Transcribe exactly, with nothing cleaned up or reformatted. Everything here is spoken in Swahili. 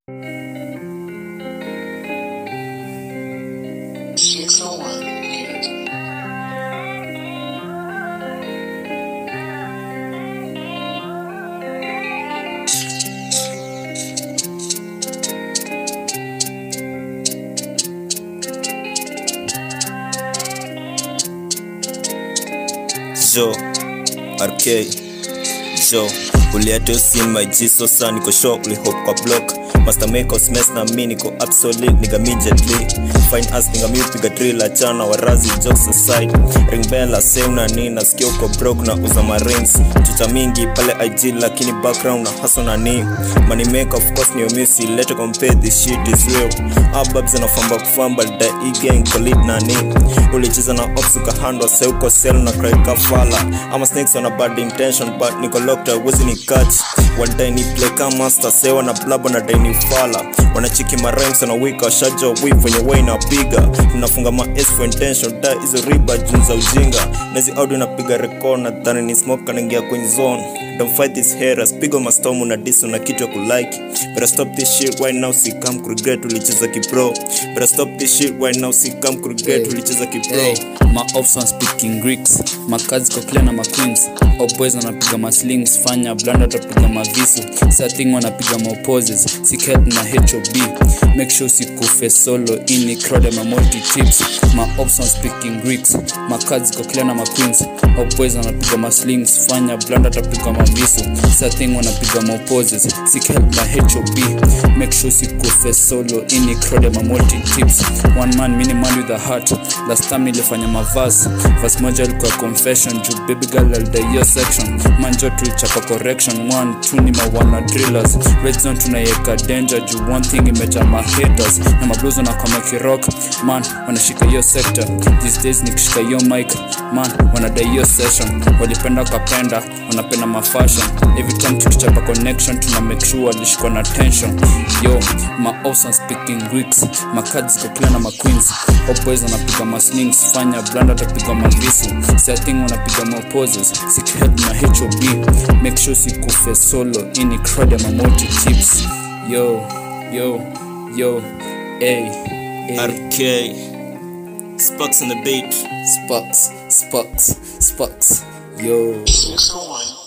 six oh one minutes. Joe, R K, Joe, uliate usin my G so sa niko shock, uli hope kwa block. Master make us mess na mi niko absolute nigga immediately. Fine ass nigga mi upiga drill achana warazi jokes aside. Ring bell asem na nina sikio uko broke na uza ma rings. Chucha mingi pale I G lakini background na hustle na ni. Money make of course ni umisi, let's compare this shit is real. Ababs na famba kufamba da e-gang collid na ni. Ulicheza na ops ukahandwa se uko sell na cry kafala. I'm a snakes on a bad intention but niko locked I wasn't in catch. One day ni play kama master sewa na blabba na day ni fala. Wanachiki ma rhymes na wika washaja whip wenye way na piga. Tunafunga ma S for intention da izo riba junza ujinga. Nezi audio na piga record na dhani ni smoke kanangia kwenye zone. Don't fight these haters, pigo mastomu na disu na kitu ya kulike. Better stop this shit right now, si come regret ulicheza kipro. Better stop this shit right now, si come regret ulicheza kipro. Hey, my ops on speaking Greeks, my kazi kwa clear na ma queens. All boys wanapiga ma slings, fanya blanda tapiga ma visu. Setting wanapiga ma poses, sick head na H O B. Make sure si kufe solo, ini crowd ya ma multi tips. My ops on speaking Greeks, my kazi kwa clear na ma queens. All boys wanapiga ma slings, fanya blanda tapiga ma visu. Setting wanapiga ma poses, sick head na H O B. Make sure si kufe solo, ini crowd ya ma multi tips. One man, mini man with a heart. Last time nilifanya ma verse, verse moja ilikuwa confession. Juu baby girl alidai hiyo section. Manjo tulichapa correction, one, two ni ma wana drillers. Red zone tunayeka danger, juu one thing imeja ma haters. Na ma blues wanakama kirock, man, wanashika hiyo sector. These days nikishika hiyo mic, man, wanadai hiyo session. Walipenda kapenda, wanapenda ma fashion. Every time tukichapa connection, tuna make sure walishikwa na tension. Yo, my awesome speaking Greeks, my cards go clear na ma queens. All boys wanapiga ma slings, fanya blanda tapiga ma visu. Setting wanapiga ma poses, sick head na H O B. Make sure si kufe solo, ini crowd ya ma multi tips. Yo, yo, yo, ay, ay. R K, Sparks on the beat. Sparks, Sparks, Sparks, yo. six oh one